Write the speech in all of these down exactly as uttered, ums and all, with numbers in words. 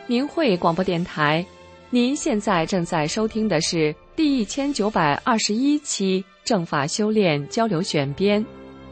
明慧广播电台，您现在正在收听的是第一千九百二十一期正法修炼交流选编。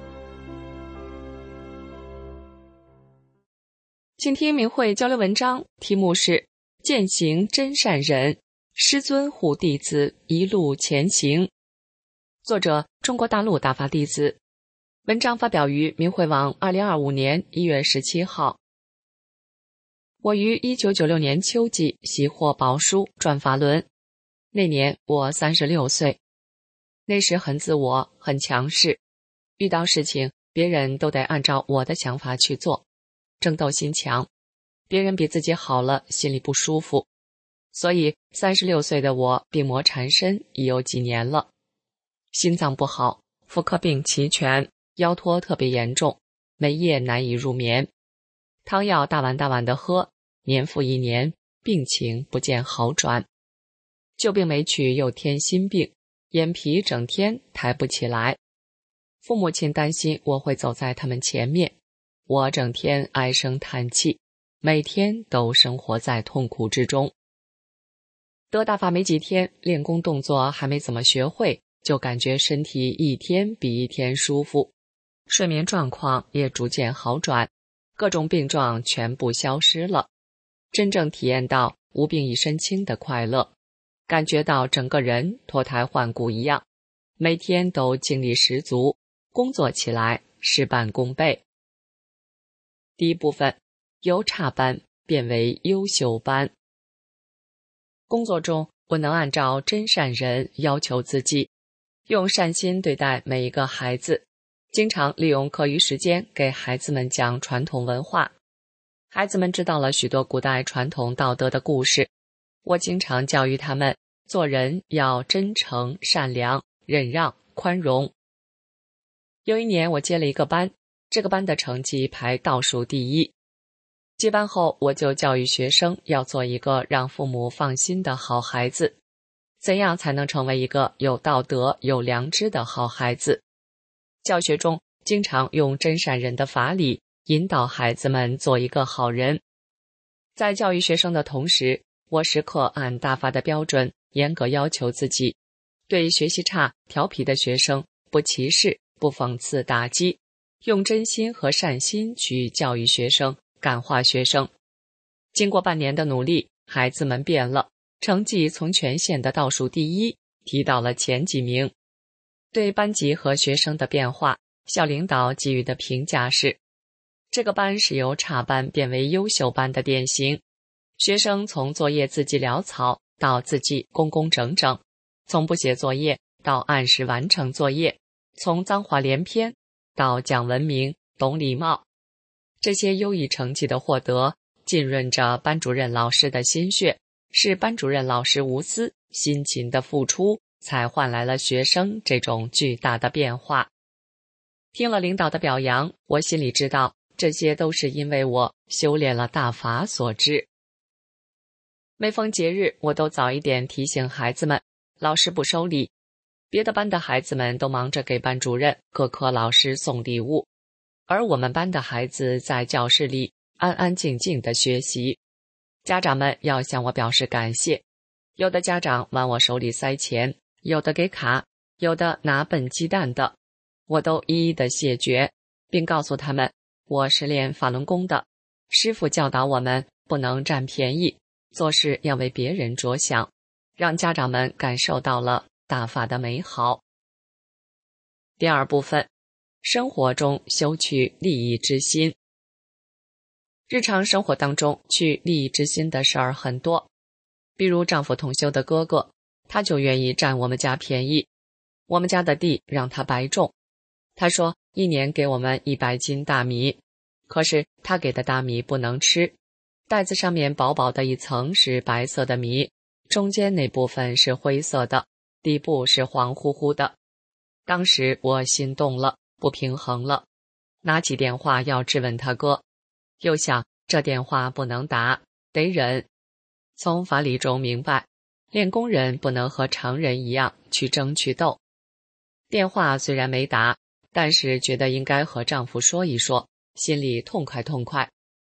请听明慧交流文章，题目是践行真善忍，师尊护弟子一路前行。作者中国大陆大法弟子。文章发表于明慧网二零二五年一月十七号。我于一九九六年秋季习获宝书转法轮，那年我三十六岁。那时很自我，很强势，遇到事情别人都得按照我的想法去做，争斗心强，别人比自己好了心里不舒服。所以三十六岁的我病魔缠身已有几年了，心脏不好，妇科病齐全，腰托特别严重，每夜难以入眠，汤药大碗大碗的喝，年复一年，病情不见好转。旧病没去，又添新病，眼皮整天抬不起来。父母亲担心我会走在他们前面，我整天唉声叹气，每天都生活在痛苦之中。得大法没几天，练功动作还没怎么学会，就感觉身体一天比一天舒服，睡眠状况也逐渐好转，各种病状全部消失了，真正体验到无病一身轻的快乐，感觉到整个人脱胎换骨一样，每天都精力十足，工作起来事半功倍。第一部分，由差班变为优秀班。工作中，我能按照真善忍要求自己，用善心对待每一个孩子，经常利用课余时间给孩子们讲传统文化。孩子们知道了许多古代传统道德的故事，我经常教育他们做人要真诚、善良、忍让、宽容。有一年我接了一个班，这个班的成绩排倒数第一。接班后，我就教育学生要做一个让父母放心的好孩子，怎样才能成为一个有道德、有良知的好孩子？教学中经常用真善忍的法理引导孩子们做一个好人。在教育学生的同时，我时刻按大法的标准严格要求自己，对学习差、调皮的学生不歧视、不讽刺打击，用真心和善心去教育学生、感化学生。经过半年的努力，孩子们变了，成绩从全县的倒数第一提到了前几名。对班级和学生的变化，校领导给予的评价是，这个班是由差班变为优秀班的典型。学生从作业字迹潦草到字迹工工整整，从不写作业到按时完成作业，从脏话连篇到讲文明、懂礼貌。这些优异成绩的获得，浸润着班主任老师的心血，是班主任老师无私、辛勤的付出，才换来了学生这种巨大的变化。听了领导的表扬，我心里知道，这些都是因为我修炼了大法所致。每逢节日，我都早一点提醒孩子们，老师不收礼。别的班的孩子们都忙着给班主任、各科老师送礼物，而我们班的孩子在教室里安安静静地学习。家长们要向我表示感谢，有的家长往我手里塞钱，有的给卡，有的拿笨鸡蛋的，我都一一的谢绝，并告诉他们，我是练法轮功的，师父教导我们不能占便宜，做事要为别人着想，让家长们感受到了大法的美好。第二部分，生活中修去利益之心。日常生活当中去利益之心的事儿很多，比如丈夫同修的哥哥，他就愿意占我们家便宜，我们家的地让他白种，他说一年给我们一百斤大米，可是他给的大米不能吃，袋子上面薄薄的一层是白色的米，中间那部分是灰色的，底部是黄乎乎的。当时我心动了，不平衡了，拿起电话要质问他哥，又想这电话不能打，得忍。从法理中明白，练功人不能和常人一样去争去斗。电话虽然没打，但是觉得应该和丈夫说一说，心里痛快痛快。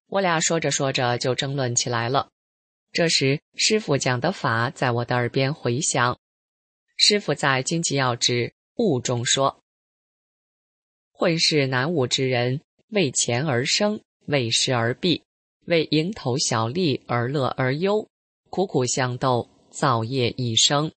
我俩说着说着就争论起来了。这时师父讲的法在我的耳边回响。师父在《经济要旨悟》中说，混世难悟之人，为钱而生，为势而避，为蝇头小利而乐而忧，苦苦相斗，造业一生。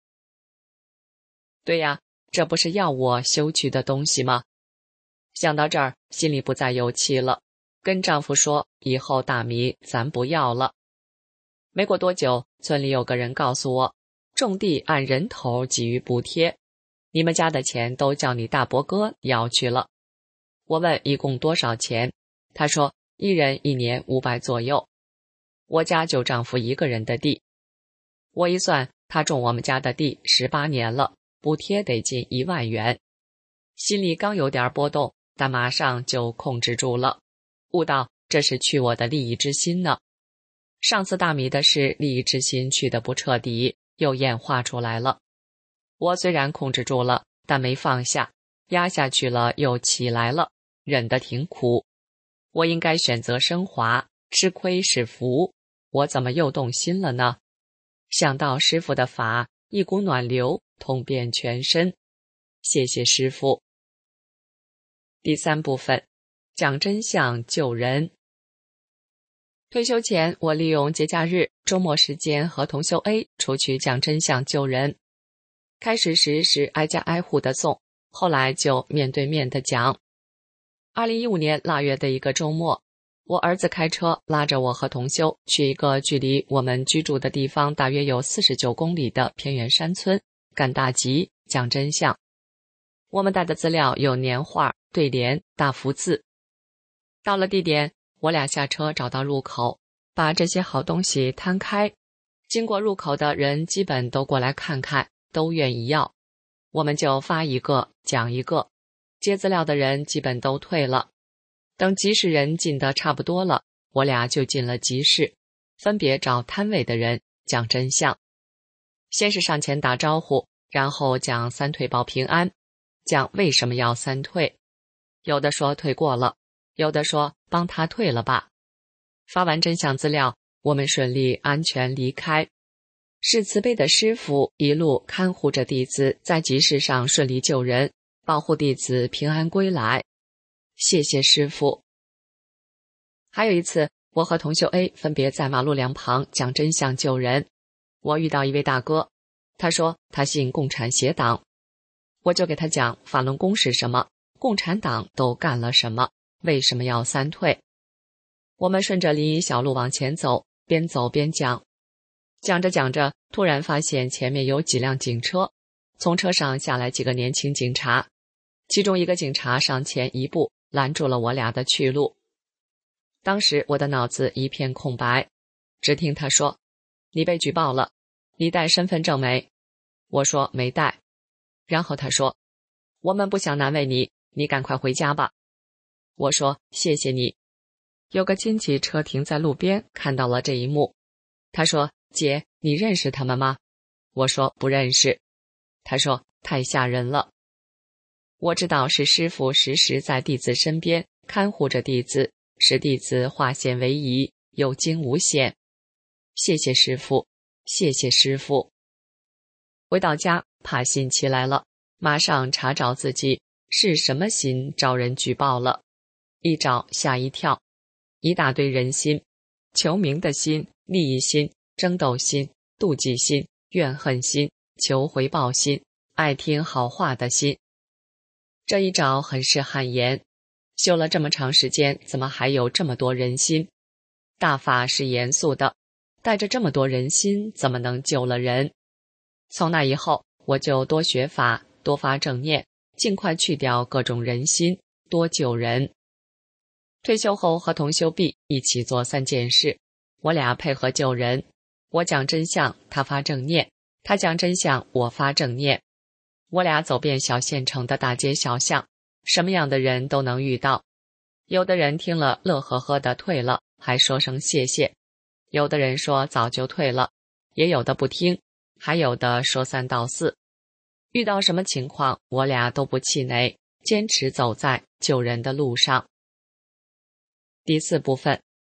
对呀，这不是要我修去的东西吗？想到这儿，心里不再有气了，跟丈夫说，以后大米咱不要了。没过多久，村里有个人告诉我，种地按人头给予补贴，你们家的钱都叫你大伯哥要去了。我问一共多少钱，他说一人一年五百左右。我家就丈夫一个人的地，我一算，他种我们家的地十八年了，补贴得近一万元。心里刚有点波动，但马上就控制住了，悟到这是去我的利益之心呢。上次大米的事，利益之心去得不彻底，又演化出来了。我虽然控制住了，但没放下，压下去了又起来了，忍得挺苦。我应该选择升华，吃亏是福，我怎么又动心了呢？想到师父的法，一股暖流通遍全身。谢谢师父。第三部分，讲真相救人。退休前，我利用节假日、周末时间和同修 A 出去讲真相救人。开始时是挨家挨户的送，后来就面对面的讲。二零一五年腊月的一个周末，我儿子开车拉着我和同修去一个距离我们居住的地方大约有四十九公里的偏远山村赶大集讲真相。我们带的资料有年画、对联、大福字。到了地点，我俩下车找到入口，把这些好东西摊开。经过入口的人基本都过来看看，都愿意要。我们就发一个讲一个，接资料的人基本都退了。等集市人进得差不多了，我俩就进了集市，分别找摊位的人讲真相。先是上前打招呼，然后讲三退保平安，讲为什么要三退。有的说退过了，有的说帮他退了吧。发完真相资料，我们顺利安全离开。是慈悲的师父一路看护着弟子在集市上顺利救人，保护弟子平安归来。谢谢师父。还有一次，我和同修 A 分别在马路两旁讲真相救人。我遇到一位大哥，他说他信共产协党，我就给他讲法轮功是什么，共产党都干了什么，为什么要三退。我们顺着林荫小路往前走，边走边讲。讲着讲着，突然发现前面有几辆警车，从车上下来几个年轻警察，其中一个警察上前一步拦住了我俩的去路。当时我的脑子一片空白，只听他说，你被举报了，你带身份证没？我说没带。然后他说，我们不想难为你，你赶快回家吧。我说谢谢你。有个亲戚车停在路边，看到了这一幕。他说，姐，你认识他们吗？我说不认识。他说太吓人了。我知道是师父时时在弟子身边看护着弟子，使弟子化险为夷，有惊无险。谢谢师父，谢谢师父。回到家，怕心起来了，马上查找自己是什么心招人举报了。一找吓一跳，一大堆人心，求名的心、利益心、争斗心、妒忌心、怨恨心、求回报心、爱听好话的心。这一找很是汗颜，修了这么长时间，怎么还有这么多人心？大法是严肃的，带着这么多人心，怎么能救了人？从那以后，我就多学法，多发正念，尽快去掉各种人心，多救人。退休后和同修 B 一起做三件事，我俩配合救人。我讲真相，他发正念；他讲真相，我发正念。我俩走遍小县城的大街小巷，什么样的人都能遇到。有的人听了乐呵呵的退了，还说声谢谢；有的人说早就退了，也有的不听，还有的说三道四。遇到什么情况，我俩都不气馁，坚持走在救人的路上。第四部分，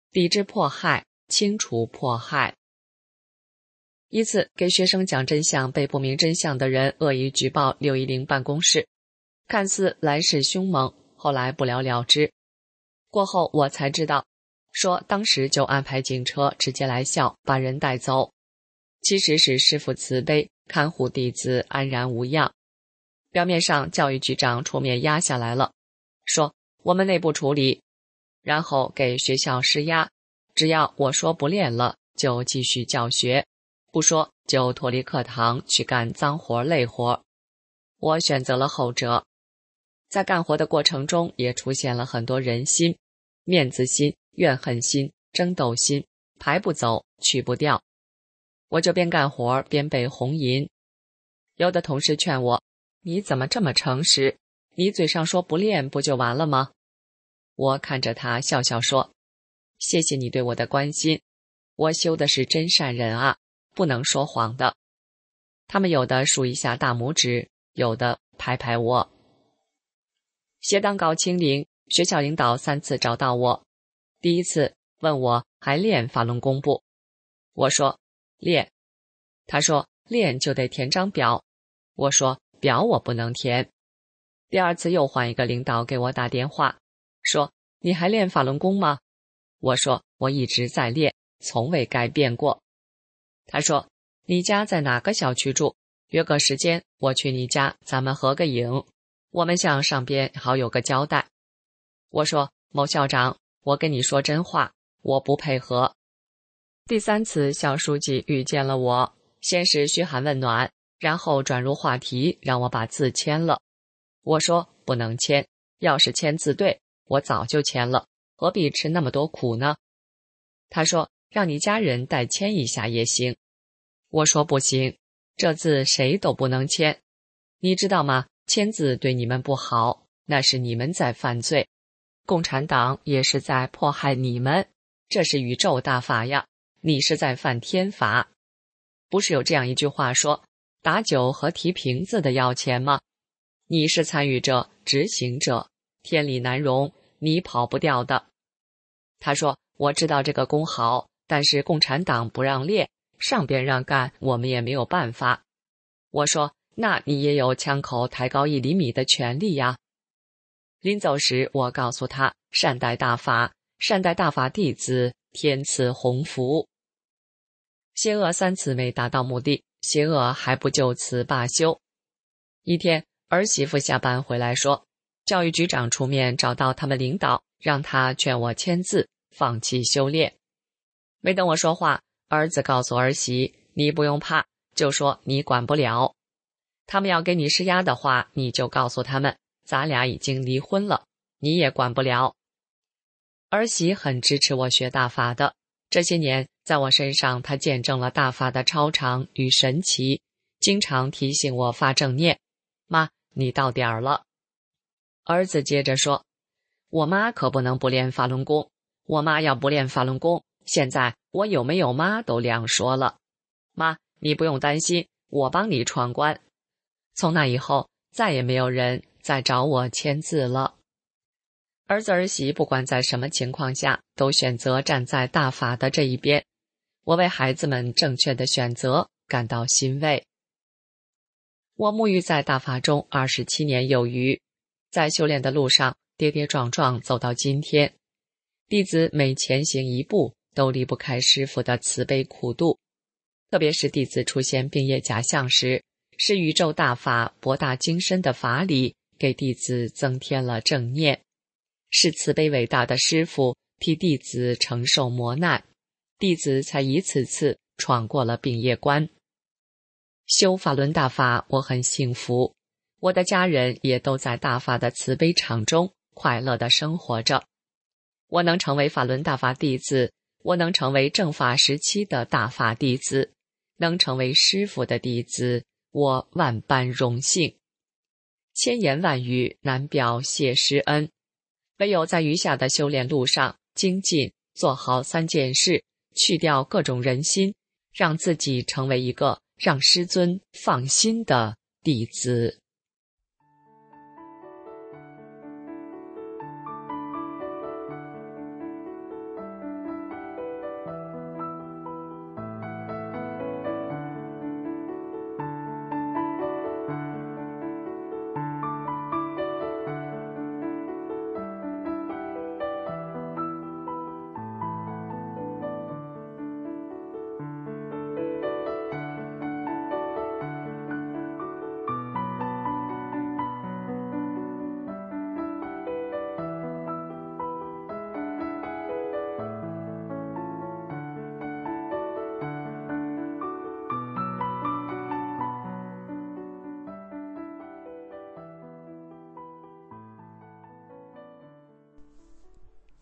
抵制迫害，清除迫害。一次给学生讲真相被不明真相的人恶意举报六一零办公室，看似来势凶猛，后来不了了之。过后我才知道，说当时就安排警车直接来校把人带走，其实是师父慈悲，看护弟子安然无恙。表面上教育局长出面压下来了，说我们内部处理，然后给学校施压，只要我说不练了就继续教学，不说就脱离课堂去干脏活累活。我选择了后者。在干活的过程中也出现了很多人心，面子心、怨恨心、争斗心，排不走，去不掉。我就边干活边被红银。有的同事劝我，你怎么这么诚实？你嘴上说不练不就完了吗？我看着他笑笑说，谢谢你对我的关心，我修的是真善人啊，不能说谎的。他们有的竖一下大拇指，有的拍拍我。协党搞清零，学校领导三次找到我。第一次问我还练法轮功不？我说练。他说练就得填张表。我说表我不能填。第二次又换一个领导给我打电话，说你还练法轮功吗？我说我一直在练，从未改变过。他说你家在哪个小区住？约个时间我去你家，咱们合个影，我们向上边好有个交代。我说某校长，我跟你说真话，我不配合。第三次校书记遇见了我，先是嘘寒问暖，然后转入话题，让我把字签了。我说不能签，要是签字对，我早就签了，何必吃那么多苦呢？他说让你家人代签一下也行。我说不行，这字谁都不能签。你知道吗？签字对你们不好，那是你们在犯罪，共产党也是在迫害你们，这是宇宙大法呀，你是在犯天法。不是有这样一句话说，打酒和提瓶子的要钱吗？你是参与者、执行者，天理难容，你跑不掉的。他说我知道这个功好，但是共产党不让练，上边让干，我们也没有办法。我说那你也有枪口抬高一厘米的权利呀。临走时我告诉他，善待大法，善待大法弟子，天赐鸿福。邪恶三次没达到目的，邪恶还不就此罢休。一天儿媳妇下班回来说，教育局长出面找到他们领导，让他劝我签字，放弃修炼。没等我说话，儿子告诉儿媳，你不用怕，就说你管不了。他们要给你施压的话，你就告诉他们，咱俩已经离婚了，你也管不了。儿媳很支持我学大法的，这些年在我身上她见证了大法的超常与神奇，经常提醒我发正念，妈，你到点儿了。儿子接着说，我妈可不能不练法轮功，我妈要不练法轮功，现在我有没有妈都两说了。妈，你不用担心，我帮你闯关。从那以后，再也没有人再找我签字了。儿子儿媳不管在什么情况下，都选择站在大法的这一边。我为孩子们正确的选择感到欣慰。我沐浴在大法中二十七年有余，在修炼的路上跌跌撞撞走到今天。弟子每前行一步，都离不开师父的慈悲苦度。特别是弟子出现病业假象时，是宇宙大法博大精深的法理给弟子增添了正念，是慈悲伟大的师父替弟子承受磨难，弟子才一次次闯过了病业关。修法轮大法，我很幸福，我的家人也都在大法的慈悲场中快乐地生活着。我能成为法轮大法弟子，我能成为正法时期的大法弟子，能成为师父的弟子，我万般荣幸。千言万语难表谢师恩，唯有在余下的修炼路上精进，做好三件事，去掉各种人心，让自己成为一个让师尊放心的弟子。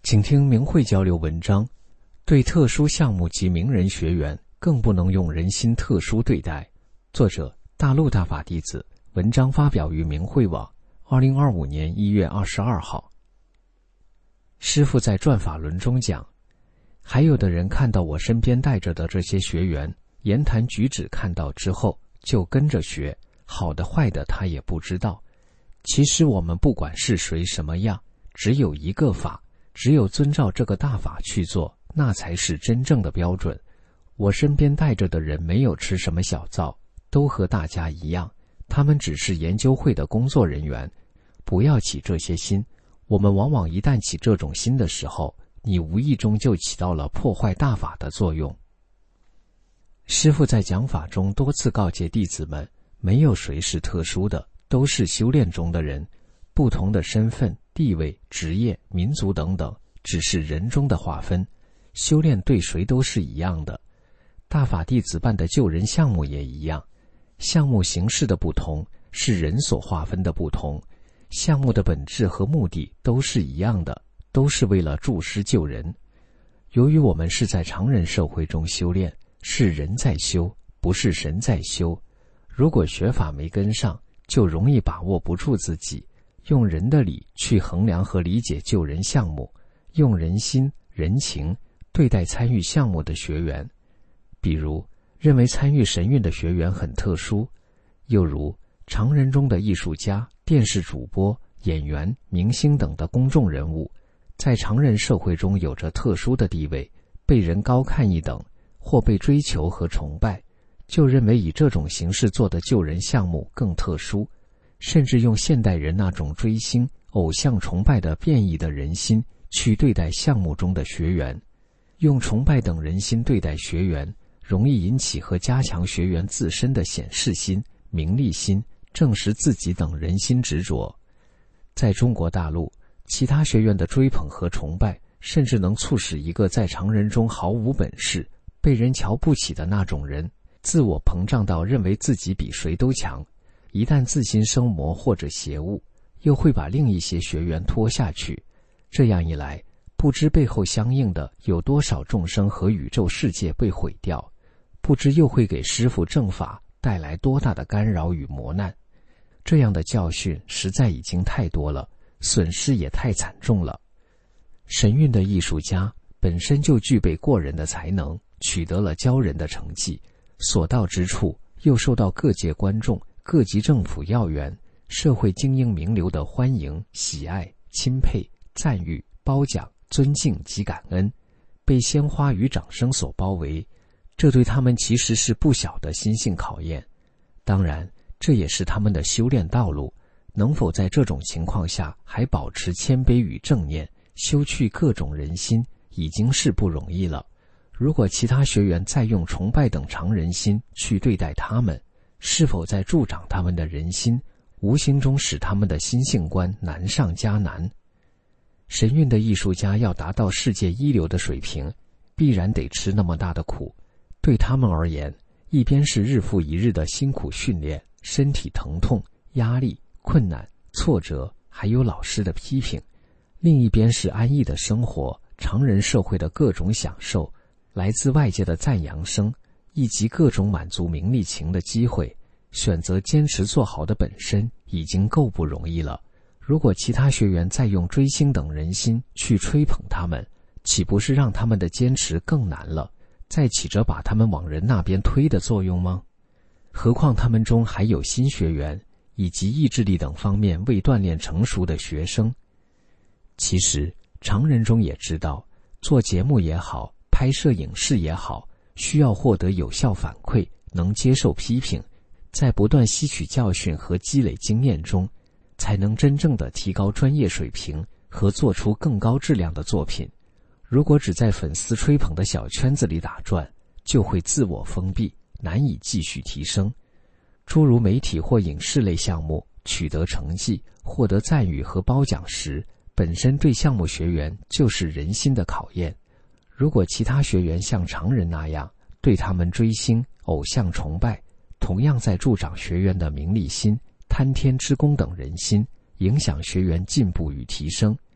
请听明慧交流文章，对特殊项目及名人学员更不能用人心特殊对待。作者大陆大法弟子，文章发表于明慧网，二零二五年一月二十二号。师父在转法轮中讲，还有的人看到我身边带着的这些学员，言谈举止看到之后就跟着学，好的坏的他也不知道。其实我们不管是谁什么样，只有一个法，只有遵照这个大法去做，那才是真正的标准。我身边带着的人没有吃什么小灶，都和大家一样，他们只是研究会的工作人员。不要起这些心，我们往往一旦起这种心的时候，你无意中就起到了破坏大法的作用。师父在讲法中多次告诫弟子们，没有谁是特殊的，都是修炼中的人，不同的身份、地位、职业、民族等等，只是人中的划分，修炼对谁都是一样的。大法弟子办的救人项目也一样，项目形式的不同，是人所划分的不同，项目的本质和目的都是一样的，都是为了助师救人。由于我们是在常人社会中修炼，是人在修，不是神在修，如果学法没跟上，就容易把握不住自己，用人的理去衡量和理解救人项目，用人心、人情对待参与项目的学员。比如认为参与神韵的学员很特殊，又如常人中的艺术家、电视主播、演员、明星等的公众人物，在常人社会中有着特殊的地位，被人高看一等，或被追求和崇拜，就认为以这种形式做的救人项目更特殊，甚至用现代人那种追星、偶像崇拜的变异的人心去对待项目中的学员。用崇拜等人心对待学员，容易引起和加强学员自身的显示心、名利心、证实自己等人心执着。在中国大陆，其他学员的追捧和崇拜，甚至能促使一个在常人中毫无本事、被人瞧不起的那种人，自我膨胀到认为自己比谁都强。一旦自心生魔或者邪物，又会把另一些学员拖下去。这样一来，不知背后相应的有多少众生和宇宙世界被毁掉，不知又会给师父正法带来多大的干扰与磨难。这样的教训实在已经太多了，损失也太惨重了。神韵的艺术家本身就具备过人的才能，取得了骄人的成绩，所到之处又受到各界观众、各级政府要员、社会精英名流的欢迎、喜爱、钦佩、赞誉、褒奖、尊敬及感恩，被鲜花与掌声所包围，这对他们其实是不小的心性考验。当然，这也是他们的修炼道路，能否在这种情况下还保持谦卑与正念，修去各种人心，已经是不容易了。如果其他学员再用崇拜等常人心去对待他们，是否在助长他们的人心，无形中使他们的心性观难上加难。神韵的艺术家要达到世界一流的水平，必然得吃那么大的苦。对他们而言，一边是日复一日的辛苦训练，身体疼痛、压力、困难、挫折，还有老师的批评；另一边是安逸的生活，常人社会的各种享受，来自外界的赞扬声，以及各种满足名利情的机会。选择坚持做好的本身已经够不容易了，如果其他学员再用追星等人心去吹捧他们，岂不是让他们的坚持更难了，再起着把他们往人那边推的作用吗？何况他们中还有新学员，以及意志力等方面未锻炼成熟的学生。其实常人中也知道，做节目也好，拍摄影视也好，需要获得有效反馈，能接受批评，在不断吸取教训和积累经验中，才能真正的提高专业水平和做出更高质量的作品。如果只在粉丝吹捧的小圈子里打转，就会自我封闭，难以继续提升。诸如媒体或影视类项目取得成绩，获得赞誉和褒奖时，本身对项目学员就是人心的考验。如果其他学员像常人那样对他们追星、偶像崇拜，同样在助长学员的名利心、贪天之功等人心，影响学员进步与提升。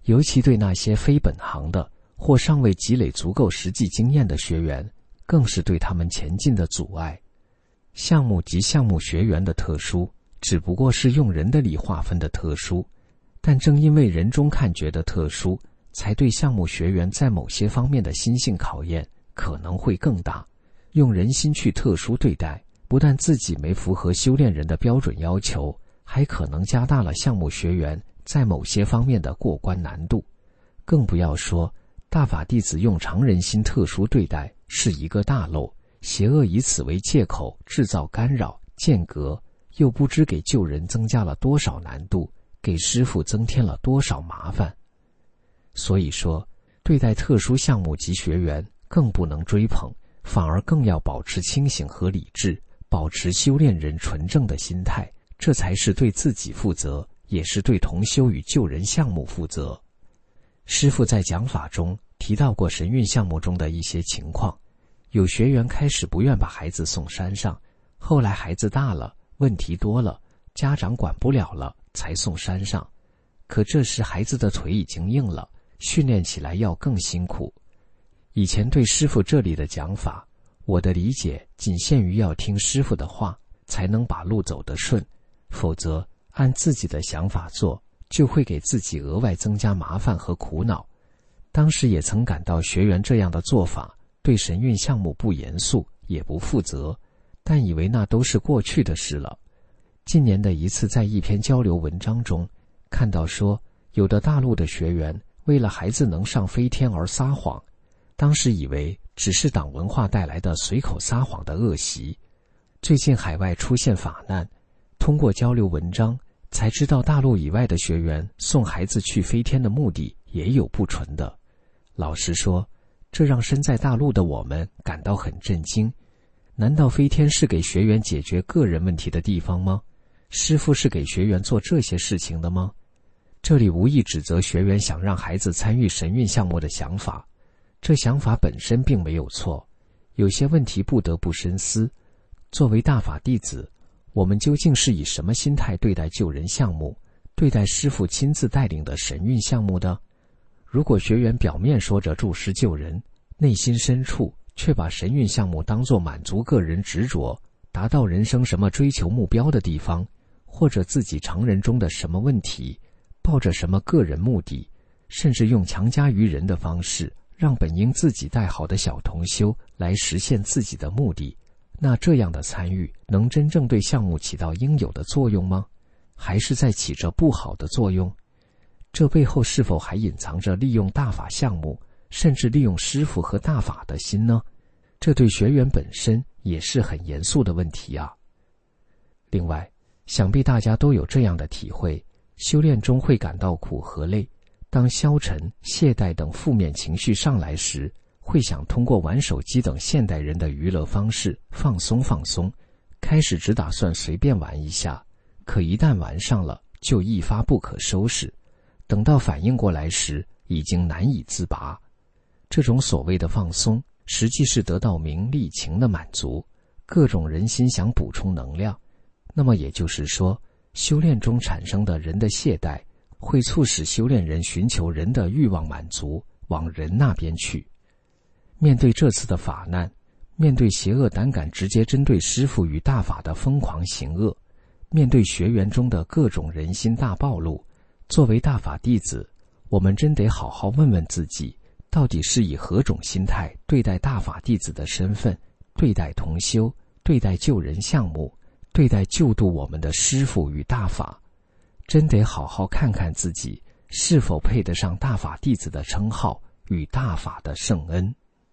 尤其对那些非本行的或尚未积累足够实际经验的学员，更是对他们前进的阻碍。项目及项目学员的特殊，只不过是用人的力划分的特殊，但正因为人中看觉的特殊，才对项目学员在某些方面的心性考验可能会更大。用人心去特殊对待，不但自己没符合修炼人的标准要求，还可能加大了项目学员在某些方面的过关难度。更不要说大法弟子用常人心特殊对待是一个大漏，邪恶以此为借口制造干扰间隔，又不知给救人增加了多少难度，给师父增添了多少麻烦。所以说，对待特殊项目及学员更不能追捧，反而更要保持清醒和理智，保持修炼人纯正的心态，这才是对自己负责，也是对同修与救人项目负责。师父在讲法中提到过神韵项目中的一些情况，有学员开始不愿把孩子送山上，后来孩子大了，问题多了，家长管不了了，才送山上。可这时孩子的腿已经硬了，训练起来要更辛苦。以前对师父这里的讲法，我的理解仅限于要听师父的话，才能把路走得顺，否则按自己的想法做，就会给自己额外增加麻烦和苦恼。当时也曾感到学员这样的做法对神韵项目不严肃，也不负责，但以为那都是过去的事了。近年的一次在一篇交流文章中看到说，有的大陆的学员为了孩子能上飞天而撒谎，当时以为只是党文化带来的随口撒谎的恶习。最近海外出现法难，通过交流文章才知道大陆以外的学员送孩子去飞天的目的也有不纯的。老实说，这让身在大陆的我们感到很震惊。难道飞天是给学员解决个人问题的地方吗？师父是给学员做这些事情的吗？这里无意指责学员想让孩子参与神韵项目的想法，这想法本身并没有错，有些问题不得不深思。作为大法弟子，我们究竟是以什么心态对待救人项目，对待师父亲自带领的神韵项目的？如果学员表面说着助师救人，内心深处却把神韵项目当作满足个人执着、达到人生什么追求目标的地方，或者自己常人中的什么问题，抱着什么个人目的，甚至用强加于人的方式，让本应自己带好的小同修来实现自己的目的，那这样的参与能真正对项目起到应有的作用吗？还是在起着不好的作用？这背后是否还隐藏着利用大法项目，甚至利用师父和大法的心呢？这对学员本身也是很严肃的问题啊。另外，想必大家都有这样的体会，修炼中会感到苦和累，当消沉、懈怠等负面情绪上来时，会想通过玩手机等现代人的娱乐方式放松放松，开始只打算随便玩一下，可一旦玩上了，就一发不可收拾，等到反应过来时，已经难以自拔。这种所谓的放松，实际是得到名利情的满足，各种人心想补充能量。那么也就是说，修炼中产生的人的懈怠，会促使修炼人寻求人的欲望满足，往人那边去。面对这次的法难，面对邪恶胆敢直接针对师父与大法的疯狂行恶，面对学员中的各种人心大暴露，作为大法弟子，我们真得好好问问自己，到底是以何种心态对待大法弟子的身份，对待同修，对待救人项目，对待救度我们的师父与大法。真得好好看看自己是否配得上大法弟子的称号与大法的圣恩。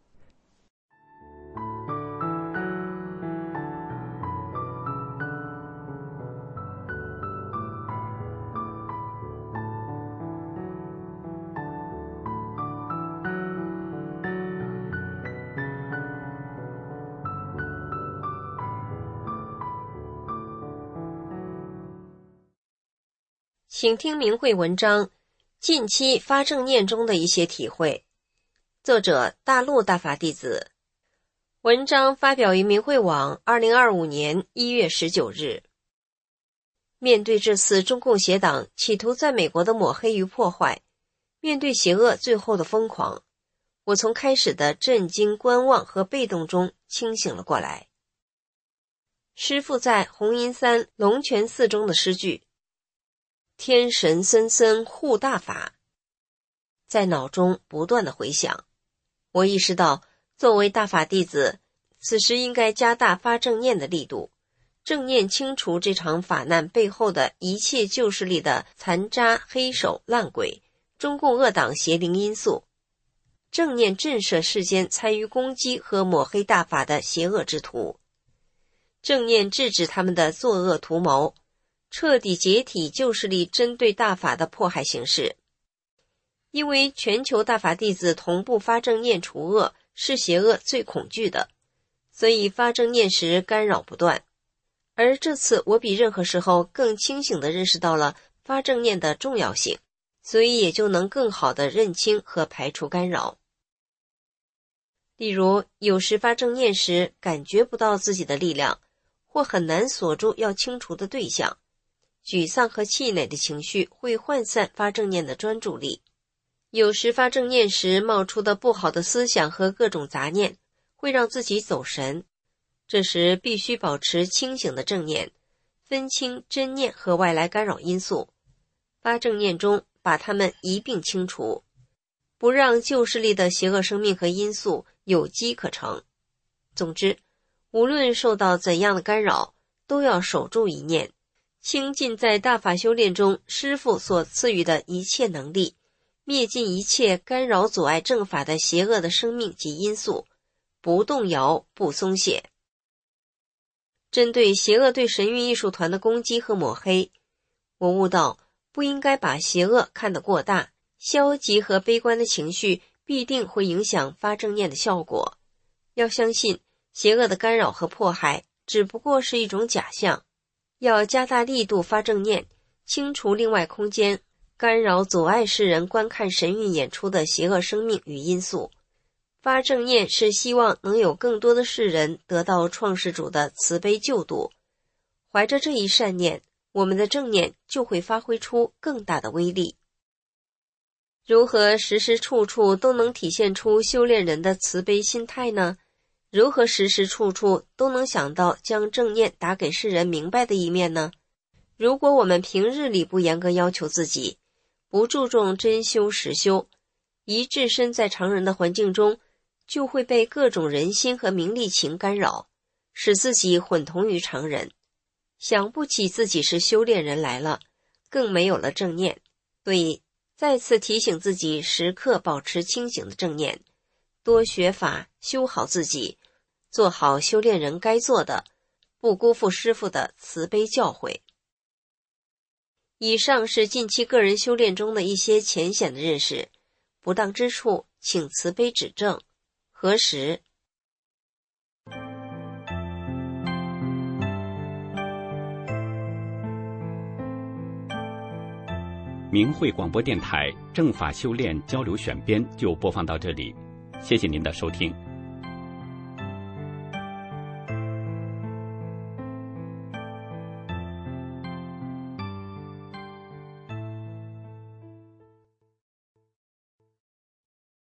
请听明慧文章，近期发正念中的一些体会。作者大陆大法弟子。文章发表于明慧网二零二五年一月十九日。面对这次中共邪党企图在美国的抹黑与破坏， 面对邪恶最后的疯狂，我从开始的震惊、观望和被动中清醒了过来。师父在弘银山龙泉寺中的诗句“天神森森护大法”在脑中不断的回响。我意识到，作为大法弟子，此时应该加大发正念的力度，正念清除这场法难背后的一切旧势力的残渣、黑手、烂鬼、中共恶党邪灵因素，正念震慑世间参与攻击和抹黑大法的邪恶之徒，正念制止他们的作恶图谋，彻底解体旧势力针对大法的迫害形式。因为全球大法弟子同步发正念除恶是邪恶最恐惧的，所以发正念时干扰不断。而这次我比任何时候更清醒地认识到了发正念的重要性，所以也就能更好地认清和排除干扰。例如，有时发正念时感觉不到自己的力量，或很难锁住要清除的对象，沮丧和气馁的情绪会涣散发正念的专注力。有时发正念时冒出的不好的思想和各种杂念会让自己走神，这时必须保持清醒的正念，分清真念和外来干扰因素，发正念中把它们一并清除，不让旧势力的邪恶生命和因素有机可乘。总之，无论受到怎样的干扰，都要守住一念，倾尽在大法修炼中师父所赐予的一切能力，灭尽一切干扰阻碍正法的邪恶的生命及因素，不动摇，不松懈。针对邪恶对神韵艺术团的攻击和抹黑，我悟到不应该把邪恶看得过大，消极和悲观的情绪必定会影响发正念的效果。要相信邪恶的干扰和迫害只不过是一种假象，要加大力度发正念，清除另外空间干扰阻碍世人观看神韵演出的邪恶生命与因素。发正念是希望能有更多的世人得到创世主的慈悲救度，怀着这一善念，我们的正念就会发挥出更大的威力。如何时时处处都能体现出修炼人的慈悲心态呢？如何时时处处都能想到将正念打给世人明白的一面呢？如果我们平日里不严格要求自己，不注重真修实修，一置身在常人的环境中，就会被各种人心和名利情干扰，使自己混同于常人，想不起自己是修炼人来了，更没有了正念。所以再次提醒自己时刻保持清醒的正念，多学法，修好自己，做好修炼人该做的，不辜负师父的慈悲教诲。以上是近期个人修炼中的一些浅显的认识，不当之处请慈悲指正。何时？ 明慧广播电台正法修炼交流选编就播放到这里，谢谢您的收听。